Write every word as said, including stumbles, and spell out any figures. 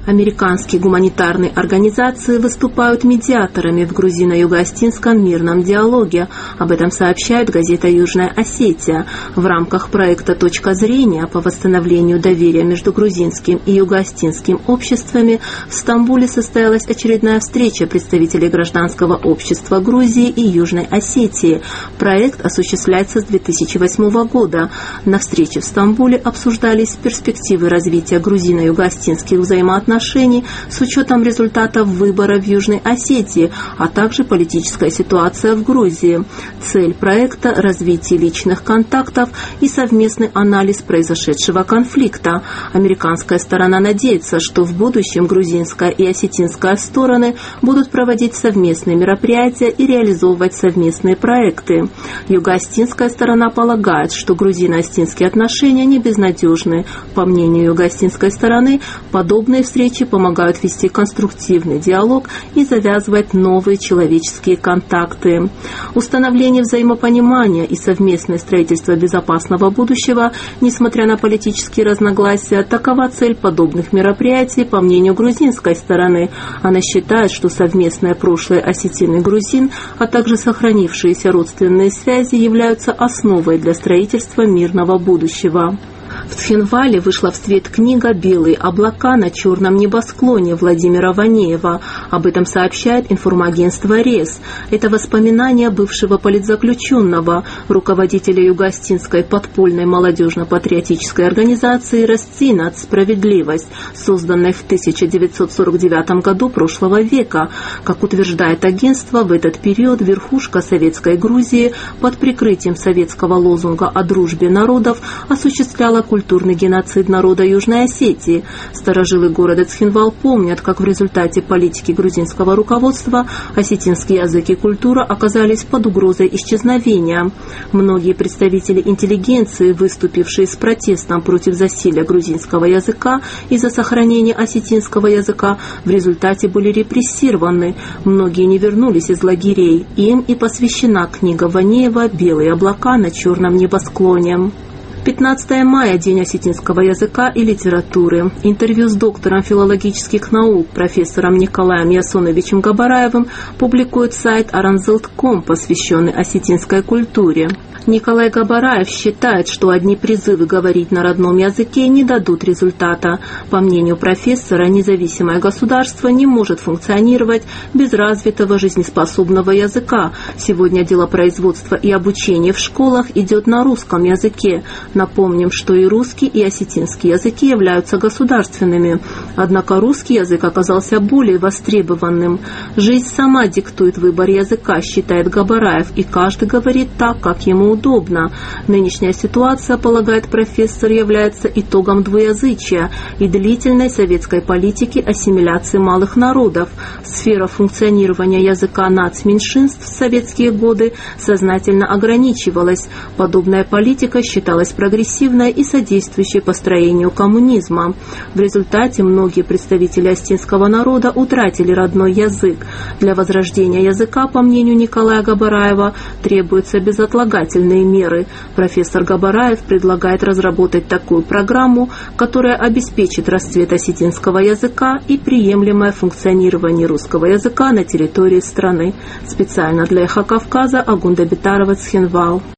Американские гуманитарные организации выступают медиаторами в грузино-юго-остинском мирном диалоге. Об этом сообщает газета «Южная Осетия». В рамках проекта «Точка зрения» по восстановлению доверия между грузинским и юго-остинским обществами в Стамбуле состоялась очередная встреча представителей гражданского общества Грузии и Южной Осетии. Проект осуществляется с две тысячи восьмого года. На встрече в Стамбуле обсуждались перспективы развития грузино-юго-остинских взаимоотношений с учетом результатов выборов в Южной Осетии, а также политическая ситуация в Грузии. Цель проекта – развитие личных контактов и совместный анализ произошедшего конфликта. Американская сторона надеется, что в будущем грузинская и осетинская стороны будут проводить совместные мероприятия и реализовывать совместные проекты. Юго-остинская сторона полагает, что грузино-остинские отношения не безнадежны. По мнению юго-остинской стороны, подобные встречи помогают вести конструктивный диалог и завязывать новые человеческие контакты. Установление взаимопонимания и совместное строительство безопасного будущего, несмотря на политические разногласия, такова цель подобных мероприятий, по мнению грузинской стороны. Она считает, что совместное прошлое осетин и грузин, а также сохранившиеся родственные связи являются основой для строительства мирного будущего. В Цхинвале вышла в свет книга «Белые облака на черном небосклоне» Владимира Ванеева. Об этом сообщает информагентство РЕС. Это воспоминания бывшего политзаключенного, руководителя юго-остинской подпольной молодежно-патриотической организации «Расцинат. Справедливость», созданной в тысяча девятьсот сорок девятом году прошлого века. Как утверждает агентство, в этот период верхушка советской Грузии под прикрытием советского лозунга о дружбе народов осуществляла культурный геноцид народа Южной Осетии. Старожилы города Цхинвал помнят, как в результате политики грузинского руководства осетинский язык и культура оказались под угрозой исчезновения. Многие представители интеллигенции, выступившие с протестом против засилия грузинского языка и за сохранение осетинского языка, в результате были репрессированы. Многие не вернулись из лагерей. Им и посвящена книга Ванеева «Белые облака на черном небосклоне». пятнадцатого мая – День осетинского языка и литературы. Интервью с доктором филологических наук, профессором Николаем Ясоновичем Габараевым публикует сайт аранзелт точка ком, посвященный осетинской культуре. Николай Габараев считает, что одни призывы говорить на родном языке не дадут результата. По мнению профессора, независимое государство не может функционировать без развитого жизнеспособного языка. Сегодня делопроизводство и обучение в школах идет на русском языке. Напомним, что и русский, и осетинский языки являются государственными. Однако русский язык оказался более востребованным. Жизнь сама диктует выбор языка, считает Габараев, и каждый говорит так, как ему удобно. Нынешняя ситуация, полагает профессор, является итогом двуязычия и длительной советской политики ассимиляции малых народов. Сфера функционирования языка нацменьшинств в советские годы сознательно ограничивалась. Подобная политика считалась прогрессивной и содействующей построению коммунизма. В результате многие представители остинского народа утратили родной язык. Для возрождения языка, по мнению Николая Габараева, требуются безотлагательные меры. Профессор Габараев предлагает разработать такую программу, которая обеспечит расцвет осетинского языка и приемлемое функционирование русского языка на территории страны. Специально для «Эхо Кавказа» Агунда Битарова, Цхинвал.